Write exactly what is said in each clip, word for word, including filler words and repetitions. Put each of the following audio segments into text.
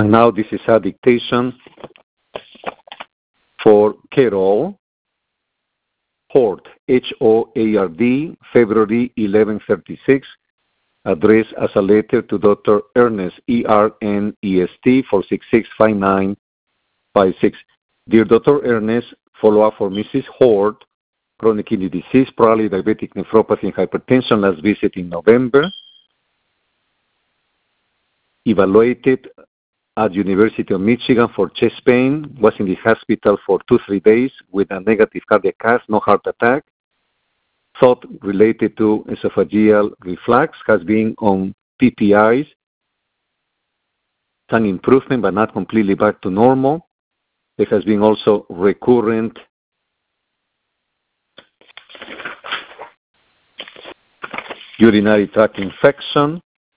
And now this is a dictation for Carol Hord, H O A R D, February eleventh thirty-six, addressed as a letter to Doctor Ernest, E R N E S T, four six six five nine five six. Dear Doctor Ernest, follow-up for Missus Hord, chronic kidney disease, probably diabetic nephropathy and hypertension, last visit in November. Evaluated at University of Michigan for chest pain, was in the hospital for two, three days with a negative cardiac cath, no heart attack. Thought related to esophageal reflux, has been on P P Is. Some improvement, but not completely back to normal. There has been also recurrent urinary tract infection,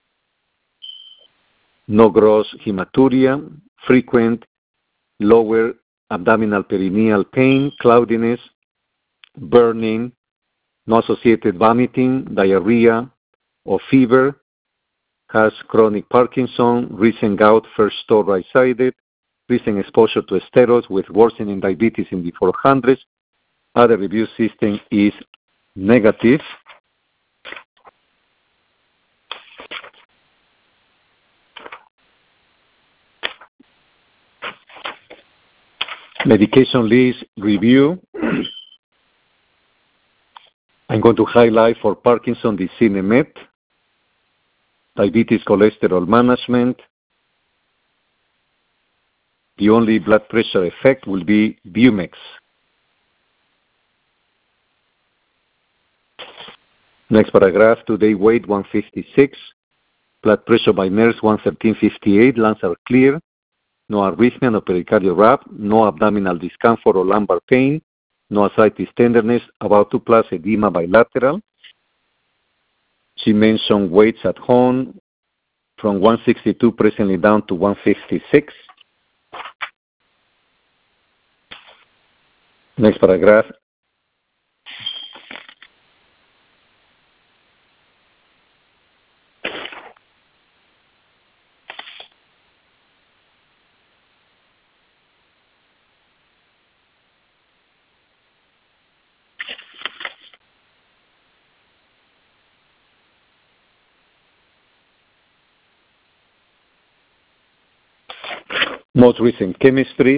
no gross hematuria, frequent lower abdominal perineal pain, cloudiness, burning, no associated vomiting, diarrhea, or fever, has chronic Parkinson, recent gout, first store right-sided, recent exposure to steroids with worsening diabetes in the four hundreds. Other review system is negative. Medication list review. I'm going to highlight for Parkinson the Cinemet, diabetes cholesterol management. The only blood pressure effect will be Bumex. Next paragraph, today weight one fifty-six, blood pressure by nurse one thirteen fifty-eight, lungs are clear, no arrhythmia, no pericardial rap, no abdominal discomfort or lumbar pain, no ascites tenderness, about two plus edema bilateral. She mentioned weights at home from one sixty-two presently down to one fifty-six. Next paragraph. Most recent chemistries.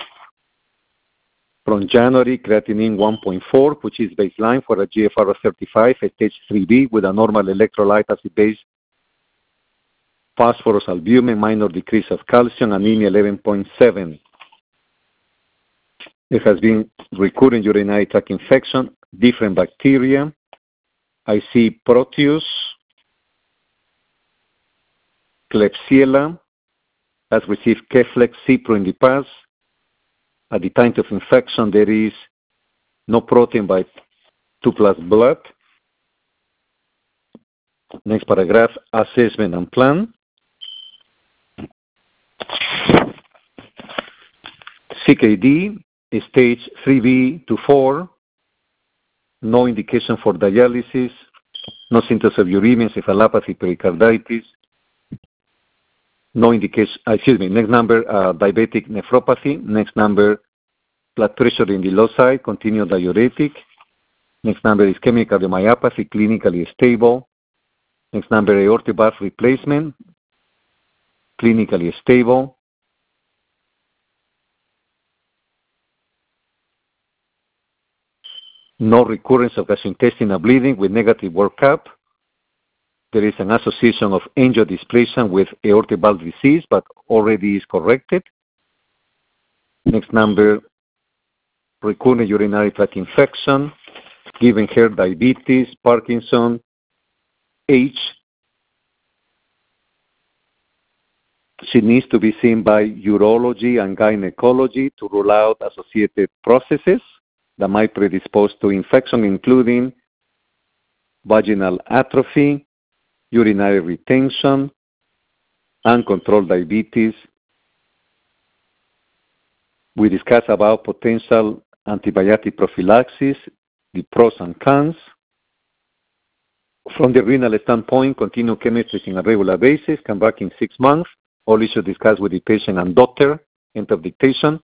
From January, creatinine one point four, which is baseline for a G F R of thirty-five, a stage three B with a normal electrolyte acid-base, phosphorus, albumin, minor decrease of calcium, anemia eleven point seven. There has been recurrent urinary tract infection, different bacteria. I see Proteus, Klebsiella, has received Keflex, Cipro in the past. At the time of infection, there is no protein by two plus blood. Next paragraph, assessment and plan. C K D, stage three B to four, no indication for dialysis, no symptoms of uremia, encephalopathy, pericarditis, no indication, excuse me, next number, uh, diabetic nephropathy. Next number, blood pressure in the low side, continued diuretic. Next number, ischemic cardiomyopathy, clinically stable. Next number, aortic valve replacement, clinically stable. No recurrence of gastrointestinal bleeding with negative workup. There is an association of angiodysplasia with aortic valve disease, but already is corrected. Next number, recurrent urinary tract infection, given her diabetes, Parkinson, age. She needs to be seen by urology and gynecology to rule out associated processes that might predispose to infection, including vaginal atrophy, urinary retention, uncontrolled diabetes. We discussed about potential antibiotic prophylaxis, the pros and cons. From the renal standpoint, continue chemistry on a regular basis, come back in six months All issues discussed with the patient and doctor. End of dictation.